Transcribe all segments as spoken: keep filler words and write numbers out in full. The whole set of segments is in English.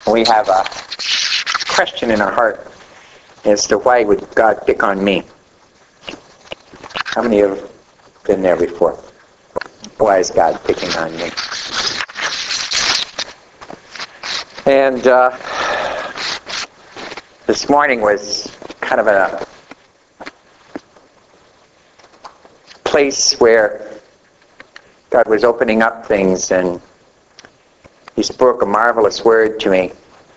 We have a question in our heart as to why would God pick on me? How many have been there before? Why is God picking on me? And uh, this morning was kind of a place where God was opening up things, and He spoke a marvelous word to me.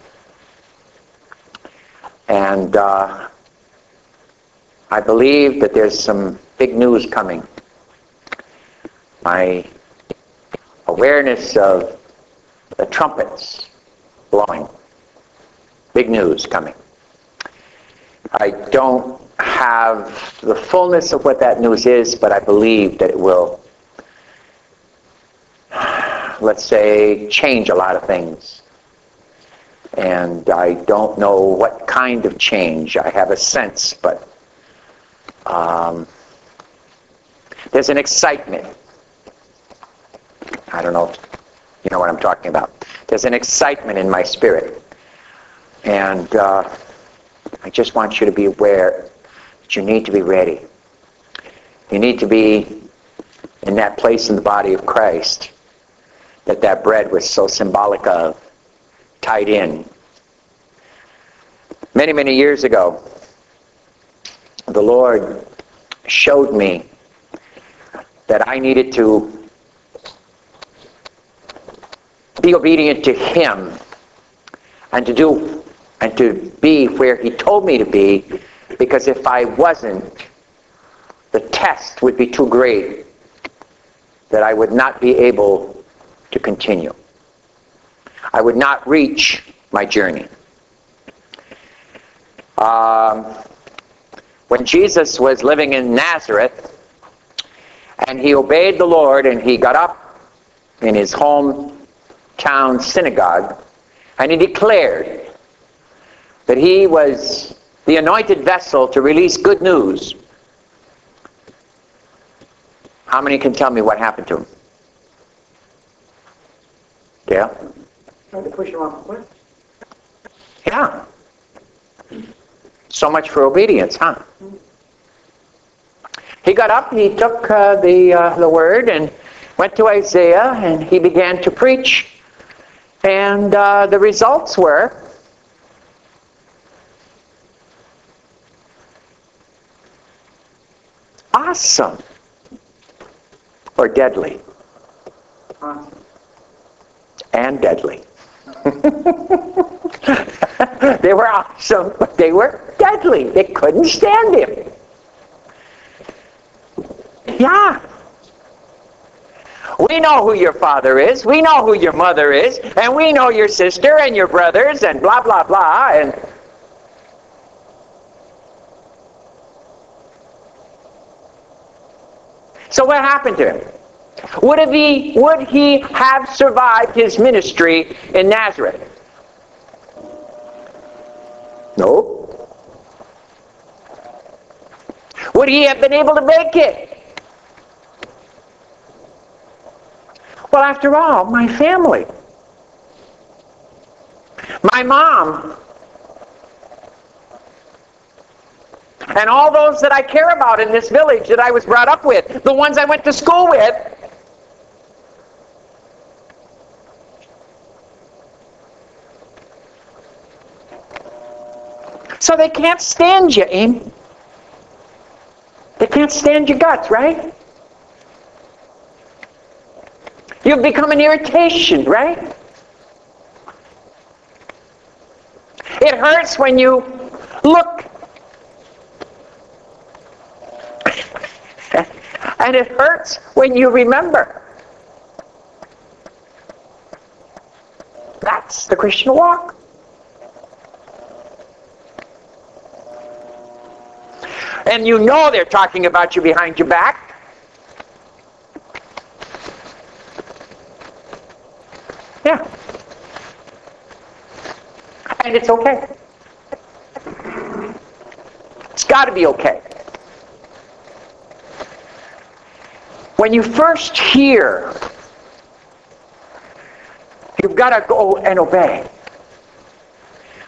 And uh, I believe that there's some big news coming. My awareness of the trumpets blowing. Big news coming. I don't have the fullness of what that news is, but I believe that it will, let's say, change a lot of things. And I don't know what kind of change. I have a sense, but um, there's an excitement. I don't know if you know what I'm talking about. There's an excitement in my spirit. And uh, I just want you to be aware that you need to be ready. You need to be in that place in the body of Christ that that bread was so symbolic of, tied in. Many, many years ago, the Lord showed me that I needed to be obedient to Him and to do and to be where He told me to be, because if I wasn't, the test would be too great that I would not be able to continue. I would not reach my journey. Um, when Jesus was living in Nazareth, and He obeyed the Lord, and He got up in His hometown synagogue, and He declared that He was the anointed vessel to release good news. How many can tell me what happened to him? Yeah? Tried to push him off the cliff. Yeah. So much for obedience, huh? He got up, he took uh, the, uh, the word and went to Isaiah, and he began to preach. And uh, the results were awesome. Or deadly. Awesome. And deadly. They were awesome, but they were deadly. They couldn't stand him. Yeah. We know who your father is. We know who your mother is. And we know your sister and your brothers and blah, blah, blah. And so what happened to him? Would he, would he have survived his ministry in Nazareth? No. Would he have been able to make it? Well, after all, my family, my mom, and all those that I care about in this village that I was brought up with, the ones I went to school with, so they can't stand you, Amy. They can't stand your guts, right? You've become an irritation, right? It hurts when you look, and it hurts when you remember. That's the Christian walk. And you know they're talking about you behind your back. Yeah. And it's okay. It's got to be okay. When you first hear, you've got to go and obey.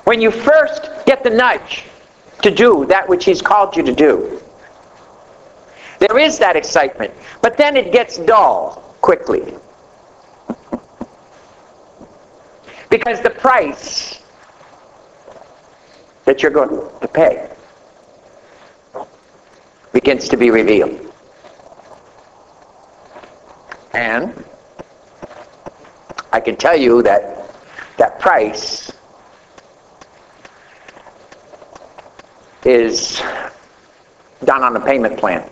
When you first get the nudge to do that which He's called you to do, there is that excitement, but then it gets dull quickly. Because the price that you're going to pay begins to be revealed. And I can tell you that that price is done on a payment plan.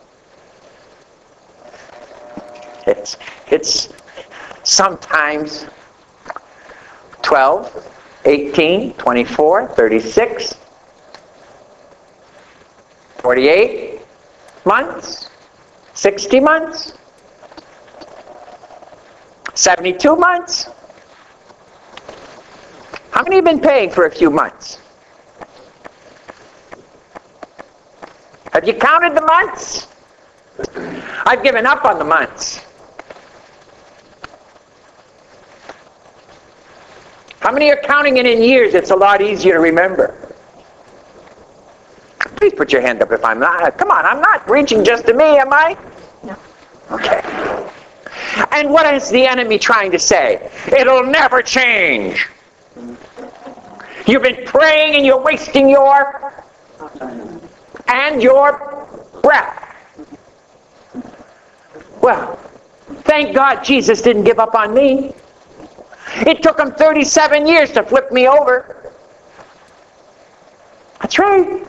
It's, it's sometimes twelve, eighteen, twenty-four, thirty-six, forty-eight months, sixty months, seventy-two months. How many have been paying for a few months? Have you counted the months? I've given up on the months. How many are counting it in years? It's a lot easier to remember. Please put your hand up if I'm not. Come on, I'm not preaching just to me, am I? No. Okay. And what is the enemy trying to say? It'll never change. You've been praying and you're wasting your and your breath. Well, thank God Jesus didn't give up on me. It took Him thirty-seven years to flip me over. That's right.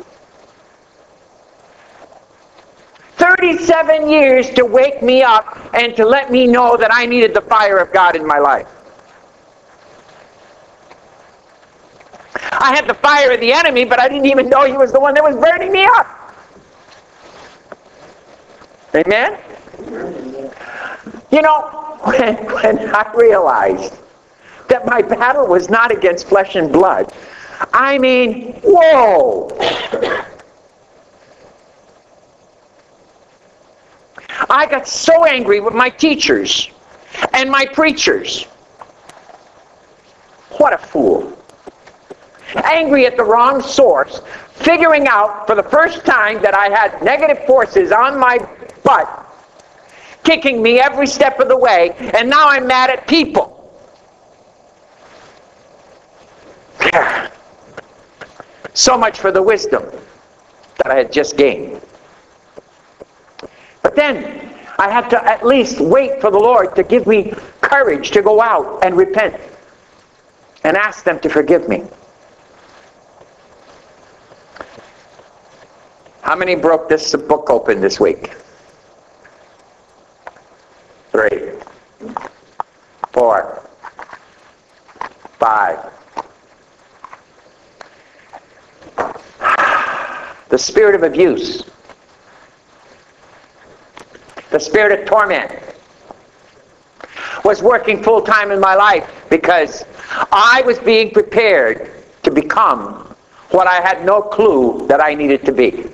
thirty-seven years to wake me up and to let me know that I needed the fire of God in my life. I had the fire of the enemy, but I didn't even know he was the one that was burning me up. Amen? You know, when, when I realized that my battle was not against flesh and blood, I mean, whoa! I got so angry with my teachers and my preachers. What a fool. Angry at the wrong source, figuring out for the first time that I had negative forces on my butt, kicking me every step of the way, and now I'm mad at people. So much for the wisdom that I had just gained. But then I had to at least wait for the Lord to give me courage to go out and repent and ask them to forgive me. How many broke this book open this week? Three, four, five. The spirit of abuse, the spirit of torment was working full time in my life because I was being prepared to become what I had no clue that I needed to be.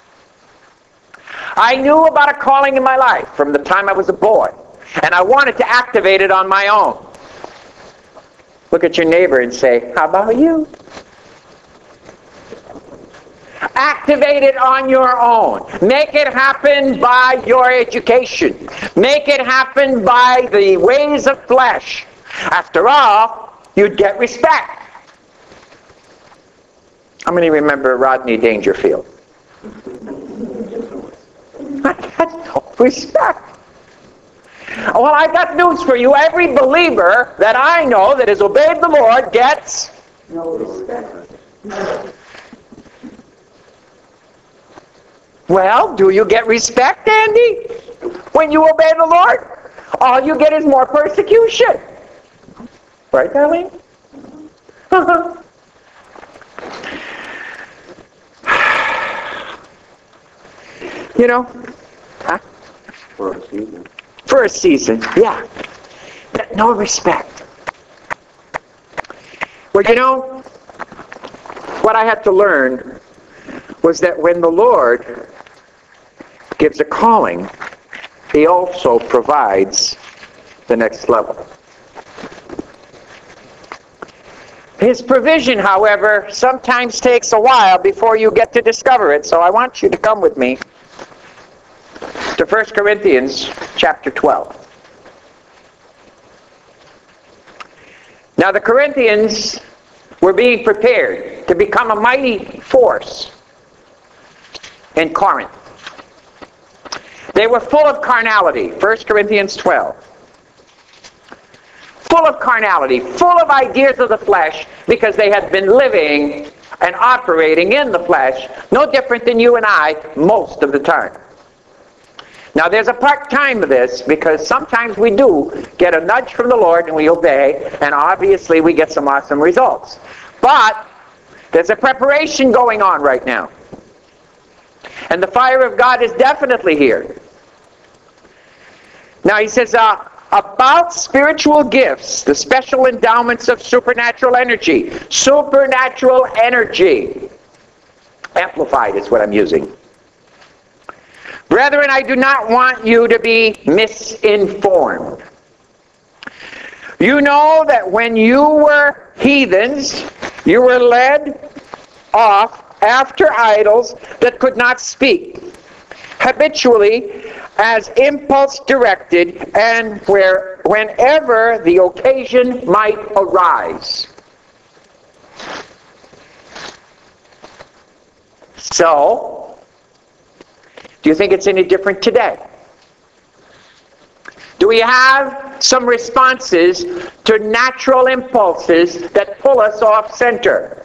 I knew about a calling in my life from the time I was a boy, and I wanted to activate it on my own. Look at your neighbor and say, how about you? Activate it on your own. Make it happen by your education. Make it happen by the ways of flesh. After all, you'd get respect. How many remember Rodney Dangerfield? I had no respect. Well, I got news for you. Every believer that I know that has obeyed the Lord gets no respect. Well, do you get respect, Andy? When you obey the Lord? All you get is more persecution. Right, Darlene? You know? Huh? For a season. For a season, yeah. But no respect. Well, you know, what I had to learn was that when the Lord gives a calling, He also provides the next level. He His provision, however, sometimes takes a while before you get to discover it. So I want you to come with me to First Corinthians chapter twelve. Now the Corinthians were being prepared to become a mighty force in Corinth. They were full of carnality. First Corinthians twelve. Full of carnality, full of ideas of the flesh, because they had been living and operating in the flesh, no different than you and I most of the time. Now there's a part-time of this, because sometimes we do get a nudge from the Lord and we obey, and obviously we get some awesome results. But there's a preparation going on right now. And the fire of God is definitely here. Now he says, uh, about spiritual gifts, the special endowments of supernatural energy. Supernatural energy. Amplified is what I'm using. Brethren, I do not want you to be misinformed. You know that when you were heathens, you were led off after idols that could not speak, habitually as impulse directed, and where whenever the occasion might arise. So, do you think it's any different today? Do we have some responses to natural impulses that pull us off center?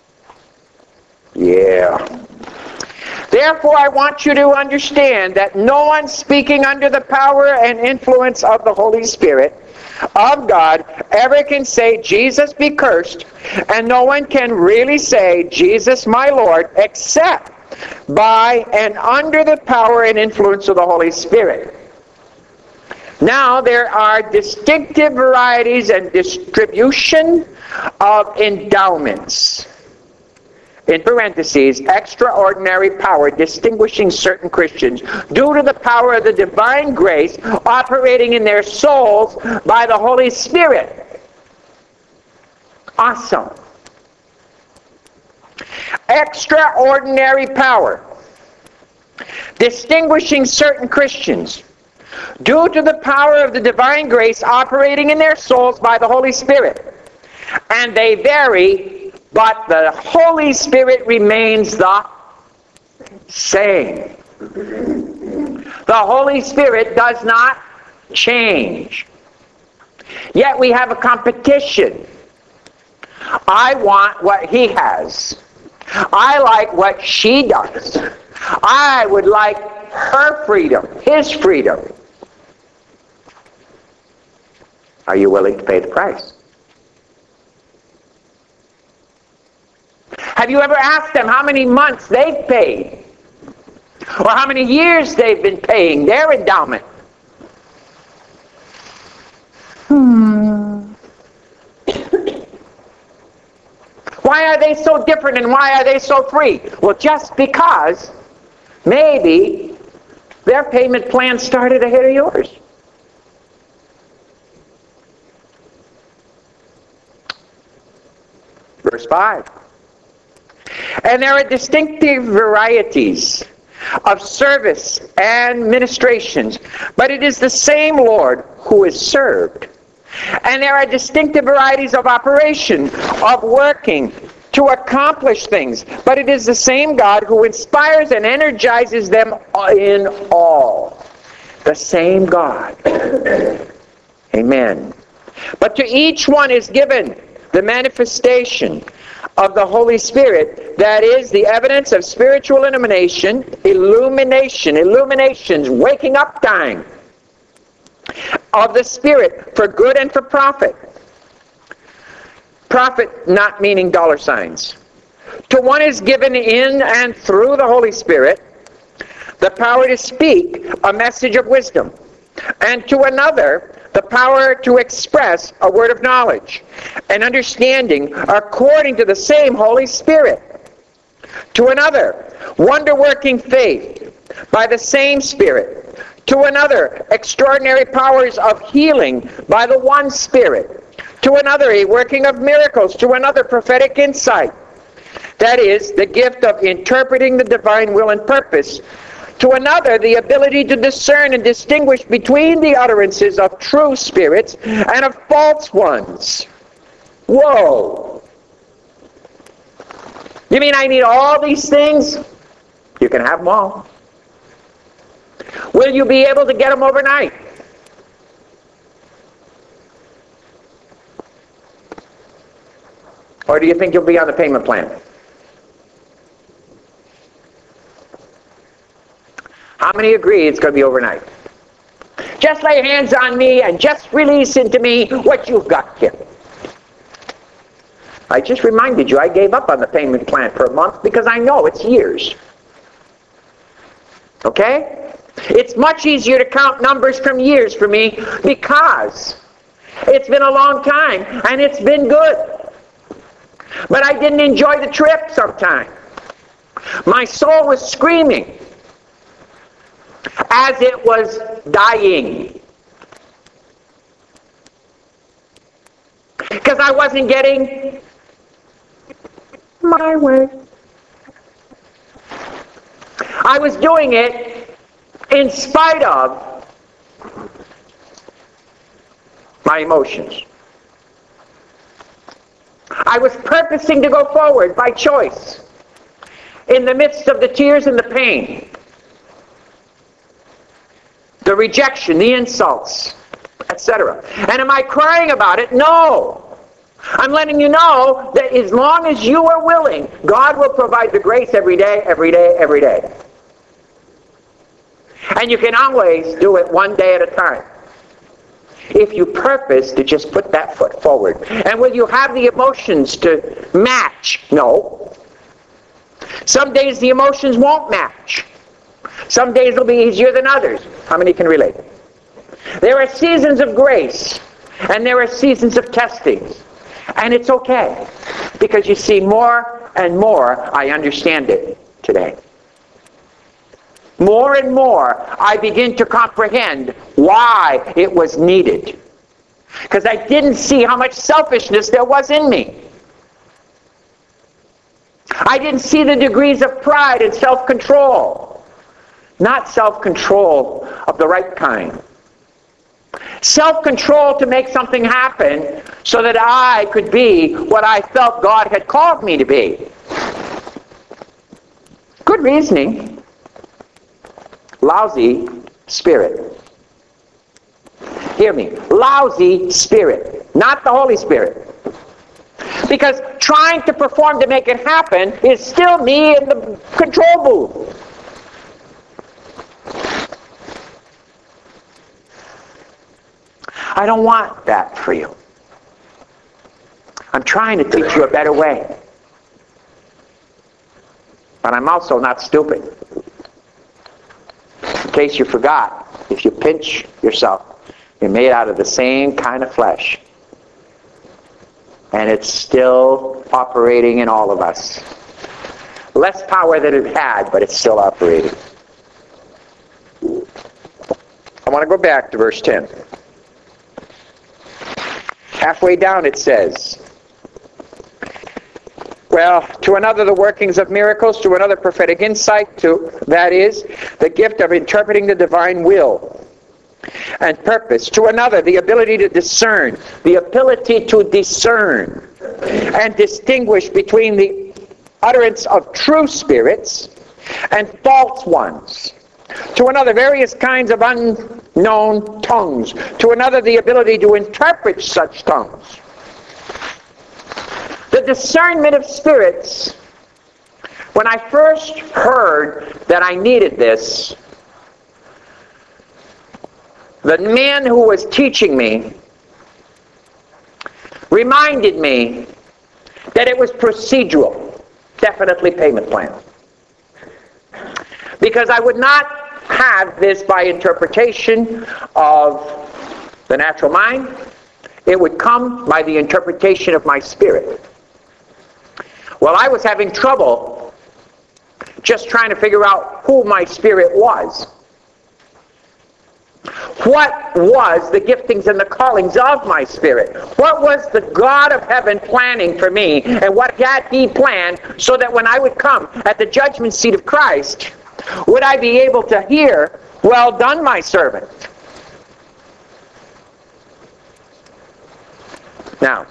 Yeah. Therefore, I want you to understand that no one speaking under the power and influence of the Holy Spirit of God ever can say, Jesus be cursed, and no one can really say, Jesus my Lord, except by and under the power and influence of the Holy Spirit. Now, there are distinctive varieties and distribution of endowments. In parentheses, extraordinary power distinguishing certain Christians due to the power of the divine grace operating in their souls by the Holy Spirit. Awesome. Extraordinary power distinguishing certain Christians due to the power of the divine grace operating in their souls by the Holy Spirit. And they vary, but the Holy Spirit remains the same. The Holy Spirit does not change. Yet we have a competition. I want what he has. I like what she does. I would like her freedom, his freedom. Are you willing to pay the price? Have you ever asked them how many months they've paid? Or how many years they've been paying their endowment? Hmm. Why are they so different and why are they so free? Well, just because maybe their payment plan started ahead of yours. Verse five. And there are distinctive varieties of service and ministrations, but it is the same Lord who is served. And there are distinctive varieties of operation, of working to accomplish things, but it is the same God who inspires and energizes them in all. The same God. Amen. But to each one is given the manifestation of the Holy Spirit, that is the evidence of spiritual illumination, illumination, illuminations, waking up time of the Spirit for good and for profit. Profit not meaning dollar signs. To one is given in and through the Holy Spirit the power to speak a message of wisdom, and to another the power to express a word of knowledge and understanding according to the same Holy Spirit. To another, wonder-working faith by the same Spirit. To another, extraordinary powers of healing by the one Spirit. To another, a working of miracles. To another, prophetic insight. That is, the gift of interpreting the divine will and purpose. To another, the ability to discern and distinguish between the utterances of true spirits and of false ones. Whoa! You mean I need all these things? You can have them all. Will you be able to get them overnight? Or do you think you'll be on the payment plan? How many agree it's going to be overnight? Just lay hands on me and just release into me what you've got here. I just reminded you I gave up on the payment plan for a month because I know it's years. Okay? It's much easier to count numbers from years for me because it's been a long time and it's been good. But I didn't enjoy the trip sometime. My soul was screaming as it was dying. Because I wasn't getting my way. I was doing it in spite of my emotions. I was purposing to go forward by choice in the midst of the tears and the pain, the rejection, the insults, et cetera. And am I crying about it? No. I'm letting you know that as long as you are willing, God will provide the grace every day, every day, every day. And you can always do it one day at a time. If you purpose to just put that foot forward. And will you have the emotions to match? No. Some days the emotions won't match. Some days will be easier than others. How many can relate? There are seasons of grace, and there are seasons of testing. And it's okay, because you see, more and more I understand it today. More and more I begin to comprehend why it was needed. Because I didn't see how much selfishness there was in me. I didn't see the degrees of pride and self-control. Not self-control of the right kind. Self-control to make something happen so that I could be what I felt God had called me to be. Good reasoning. Lousy spirit. Hear me. Lousy spirit. Not the Holy Spirit. Because trying to perform to make it happen is still me in the control booth. I don't want that for you. I'm trying to teach you a better way. But I'm also not stupid. In case you forgot, if you pinch yourself, you're made out of the same kind of flesh. And it's still operating in all of us. Less power than it had, but it's still operating. I want to go back to verse ten. Halfway down it says, well, to another the workings of miracles, to another prophetic insight, to, that is, the gift of interpreting the divine will and purpose. To another, the ability to discern, the ability to discern and distinguish between the utterance of true spirits and false ones. To another, various kinds of unknown tongues. To another, the ability to interpret such tongues. The discernment of spirits, when I first heard that I needed this, the man who was teaching me reminded me that it was procedural, definitely payment plan. Because I would not have this by interpretation of the natural mind. It would come by the interpretation of my spirit. Well, I was having trouble just trying to figure out who my spirit was. what was the giftings and the callings of my spirit? What was the God of heaven planning for me? And what had he planned so that when I would come at the judgment seat of Christ, would I be able to hear, "Well done, my servant"? Now,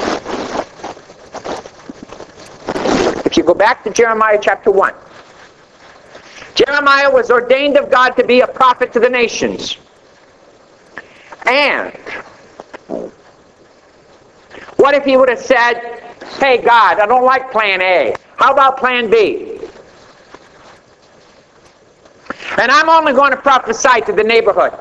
if you go back to Jeremiah chapter one, Jeremiah was ordained of God to be a prophet to the nations. And what if he would have said, "Hey God, I don't like plan A. How about plan B? And I'm only going to prophesy to the neighborhood,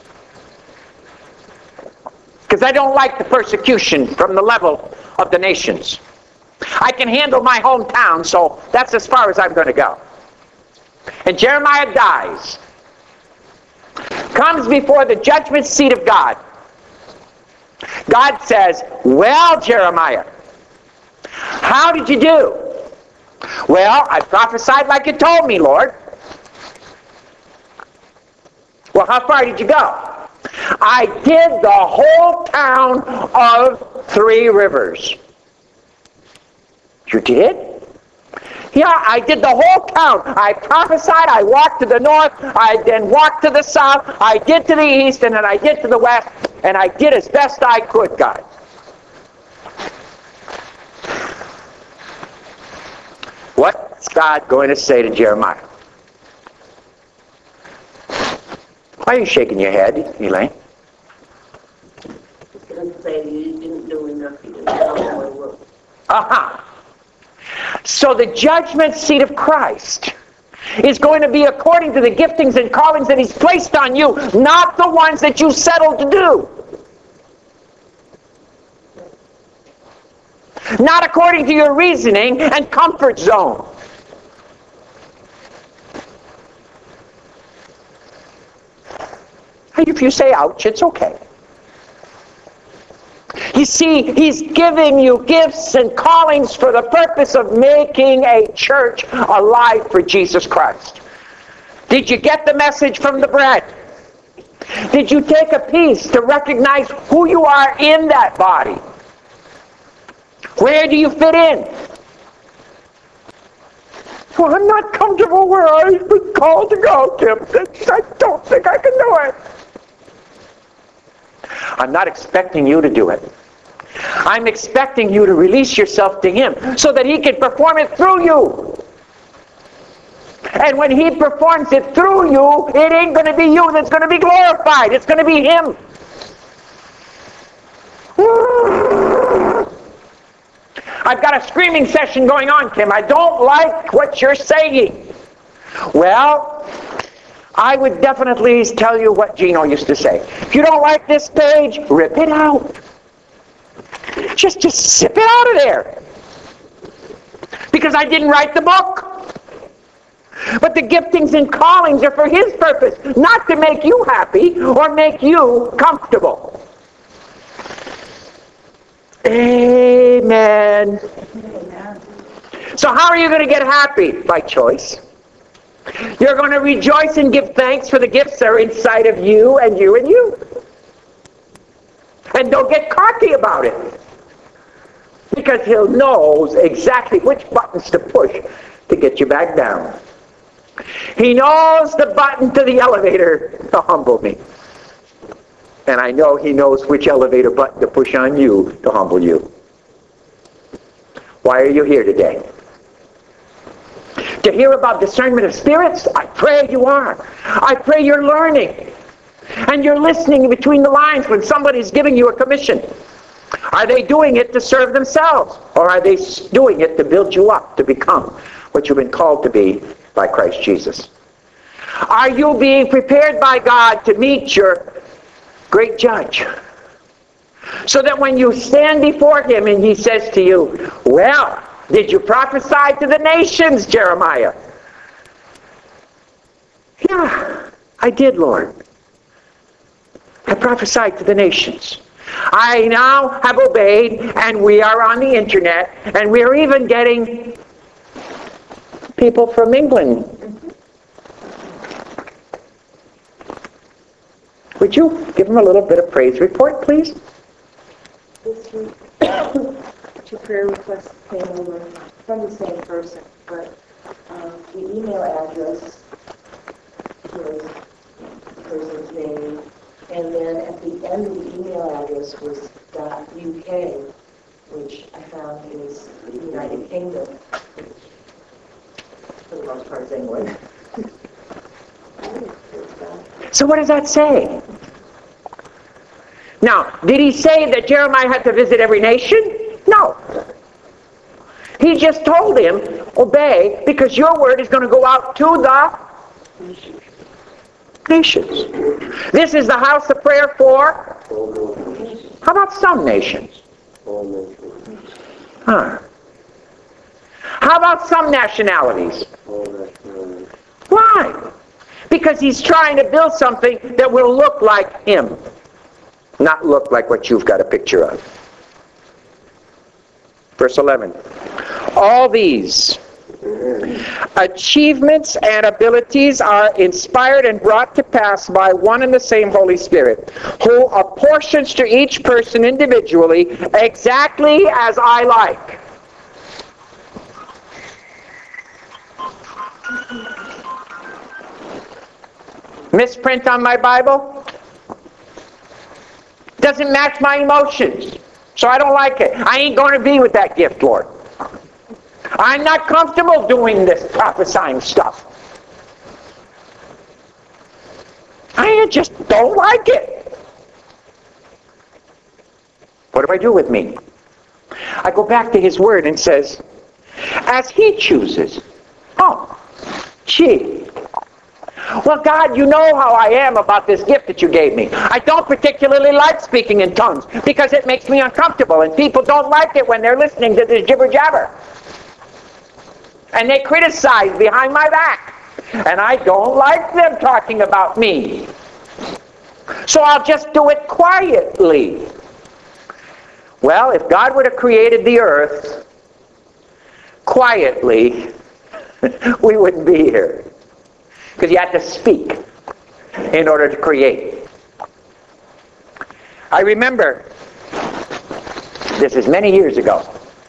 because I don't like the persecution from the level of the nations. I can handle my hometown, so that's as far as I'm going to go." And Jeremiah dies, comes before the judgment seat of God. God says, "Well, Jeremiah, how did you do?" "Well, I prophesied like you told me, Lord." "Well, how far did you go?" "I did the whole town of Three Rivers." "You did?" "Yeah, I did the whole town. I prophesied, I walked to the north, I then walked to the south, I did to the east, and then I did to the west, and I did as best I could, God." What's God going to say to Jeremiah? Why are you shaking your head, Elaine? He's going to say you didn't do enough, you didn't have all my work. Aha! So the judgment seat of Christ is going to be according to the giftings and callings that he's placed on you, not the ones that you settled to do. Not according to your reasoning and comfort zone. If you say ouch, it's okay. You see, he's giving you gifts and callings for the purpose of making a church alive for Jesus Christ. Did you get the message from the bread? Did you take a piece to recognize who you are in that body? Where do you fit in? "Well, I'm not comfortable where I've been called to go, Tim. I don't think I can do it." I'm not expecting you to do it. I'm expecting you to release yourself to him so that he can perform it through you. And when he performs it through you, it ain't going to be you that's going to be glorified. It's going to be him. "I've got a screaming session going on, Kim. I don't like what you're saying." Well, I would definitely tell you what Gino used to say. If you don't like this page, rip it out. Just, just zip it out of there. Because I didn't write the book. But the giftings and callings are for his purpose, not to make you happy or make you comfortable. Amen. Amen. So how are you going to get happy? By choice. You're going to rejoice and give thanks for the gifts that are inside of you and you and you. And don't get cocky about it. Because he knows exactly which buttons to push to get you back down. He knows the button to the elevator to humble me. And I know he knows which elevator button to push on you to humble you. Why are you here today? To hear about discernment of spirits? I pray you are. I pray you're learning. And you're listening between the lines when somebody's giving you a commission. Are they doing it to serve themselves? Or are they doing it to build you up to become what you've been called to be by Christ Jesus? Are you being prepared by God to meet your great judge? So that when you stand before him and he says to you, "Well, did you prophesy to the nations, Jeremiah?" "Yeah, I did, Lord. I prophesied to the nations. I now have obeyed, and we are on the internet, and we are even getting people from England Would you give him a little bit of praise report, please? This week, two prayer requests came over from the same person, but um, the email address was the person's name, and then at the end of the email address was .uk, which I found is the United Kingdom, for the most part, anyway. So what does that say? Now, did he say that Jeremiah had to visit every nation? No. He just told him, obey, because your word is going to go out to the nations. This is the house of prayer for? How about some nations? Huh. How about some nationalities? Why? Because he's trying to build something that will look like him, not look like what you've got a picture of. Verse eleven. All these achievements and abilities are inspired and brought to pass by one and the same Holy Spirit, who apportions to each person individually exactly as I like. Misprint on my Bible? Doesn't match my emotions, so I don't like it. I ain't going to be with that gift, Lord. I'm not comfortable doing this prophesying stuff. I just don't like it. What do I do with me? I go back to his word and says, as he chooses. Oh, gee. Well, God, you know how I am about this gift that you gave me. I don't particularly like speaking in tongues because it makes me uncomfortable, and people don't like it when they're listening to this jibber-jabber. And they criticize behind my back. And I don't like them talking about me. So I'll just do it quietly. Well, if God would have created the earth quietly, we wouldn't be here. Because you had to speak in order to create. I remember, this is many years ago,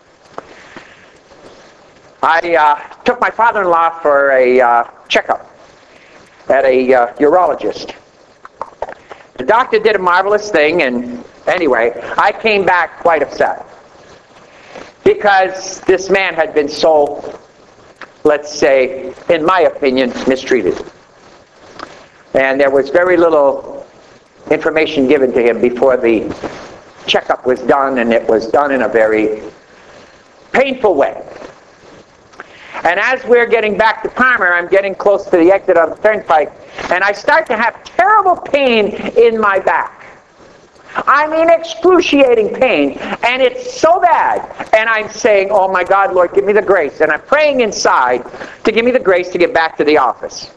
I uh, took my father-in-law for a uh, checkup at a uh, urologist. The doctor did a marvelous thing, and anyway, I came back quite upset. Because this man had been so, let's say, in my opinion, mistreated. And there was very little information given to him before the checkup was done, and it was done in a very painful way. And as we're getting back to Palmer, I'm getting close to the exit of the turnpike, and I start to have terrible pain in my back. I mean excruciating pain, and it's so bad. And I'm saying, oh my God, Lord, give me the grace. And I'm praying inside to give me the grace to get back to the office.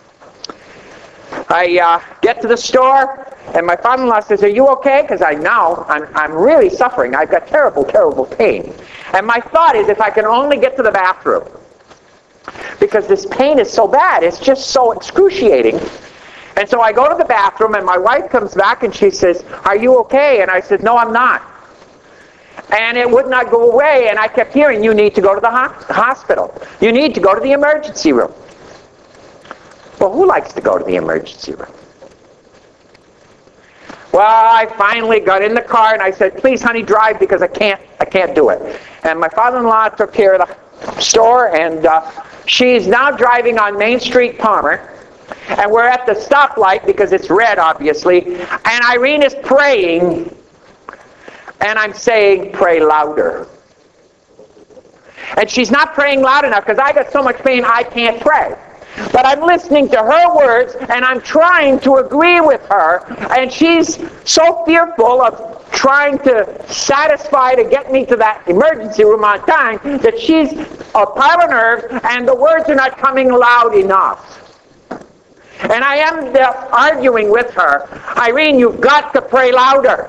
I uh, get to the store, and my father-in-law says, are you okay? Because I know I'm, I'm really suffering. I've got terrible, terrible pain. And my thought is, if I can only get to the bathroom, because this pain is so bad, it's just so excruciating. And so I go to the bathroom, and my wife comes back, and she says, are you okay? And I said, no, I'm not. And it would not go away, and I kept hearing, you need to go to the ho- hospital. You need to go to the emergency room. Well, who likes to go to the emergency room? Well, I finally got in the car, and I said, please, honey, drive, because I can't, I can't do it. And my father-in-law took care of the store, and uh, she's now driving on Main Street, Palmer. And we're at the stoplight because it's red, obviously. And Irene is praying. And I'm saying, pray louder. And she's not praying loud enough because I got so much pain I can't pray. But I'm listening to her words, and I'm trying to agree with her. And she's so fearful of trying to satisfy to get me to that emergency room on time that she's a pile of nerves, and the words are not coming loud enough. And I am arguing with her, Irene, you've got to pray louder.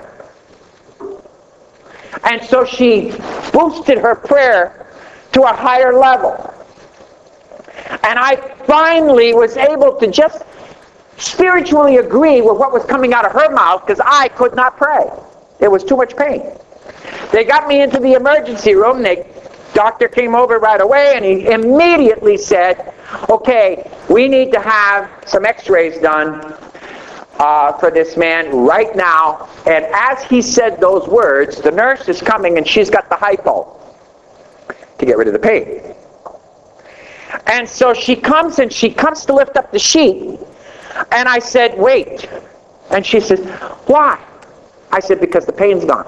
And so she boosted her prayer to a higher level. And I finally was able to just spiritually agree with what was coming out of her mouth because I could not pray. There was too much pain. They got me into the emergency room. The doctor came over right away, and he immediately said, okay, we need to have some x-rays done uh, for this man right now. And as he said those words, the nurse is coming, and she's got the hypo to get rid of the pain. And so she comes, and she comes to lift up the sheet. And I said, wait. And she says, why? I said, because the pain's gone.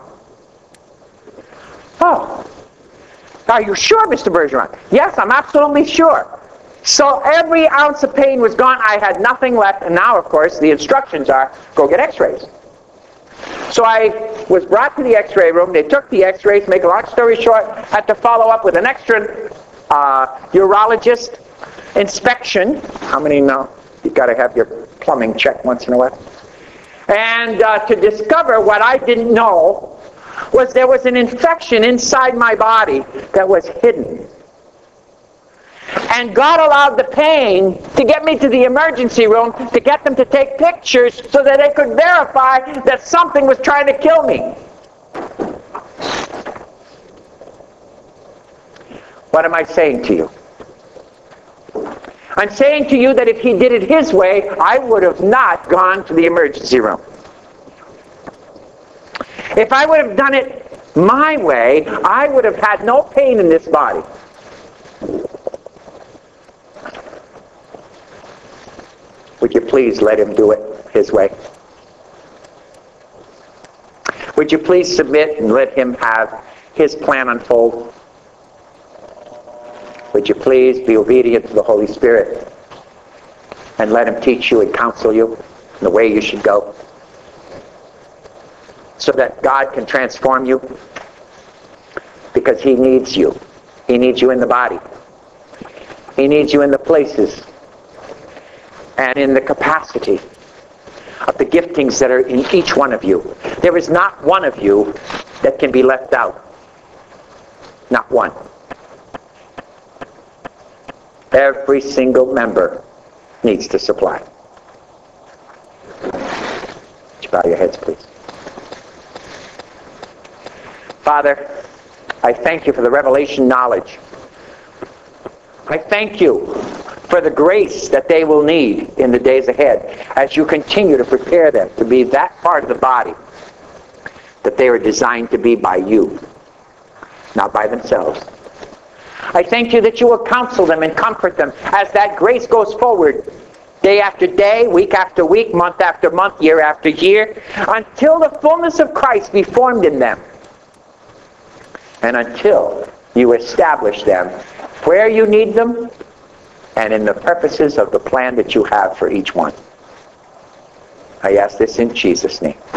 Oh, are you sure, Mister Bergeron? Yes, I'm absolutely sure. So every ounce of pain was gone. I had nothing left. And now, of course, the instructions are, go get x-rays. So I was brought to the x-ray room. They took the x-rays. Make a long story short, had to follow up with an extra uh, urologist inspection. How many know? You've got to have your plumbing checked once in a while. And uh, to discover what I didn't know was there was an infection inside my body that was hidden. And God allowed the pain to get me to the emergency room to get them to take pictures so that they could verify that something was trying to kill me. What am I saying to you? I'm saying to you that if he did it his way, I would have not gone to the emergency room. If I would have done it my way, I would have had no pain in this body. Would you please let him do it his way? Would you please submit and let him have his plan unfold? Would you please be obedient to the Holy Spirit and let him teach you and counsel you in the way you should go so that God can transform you? Because he needs you. He needs you in the body. He needs you in the places and in the capacity of the giftings that are in each one of you. There is not one of you that can be left out. Not one. Every single member needs to supply. Would you bow your heads, please? Father, I thank you for the revelation knowledge. I thank you for the grace that they will need in the days ahead as you continue to prepare them to be that part of the body that they were designed to be by you, not by themselves. I thank you that you will counsel them and comfort them as that grace goes forward day after day, week after week, month after month, year after year, until the fullness of Christ be formed in them. And until you establish them where you need them and in the purposes of the plan that you have for each one. I ask this in Jesus' name.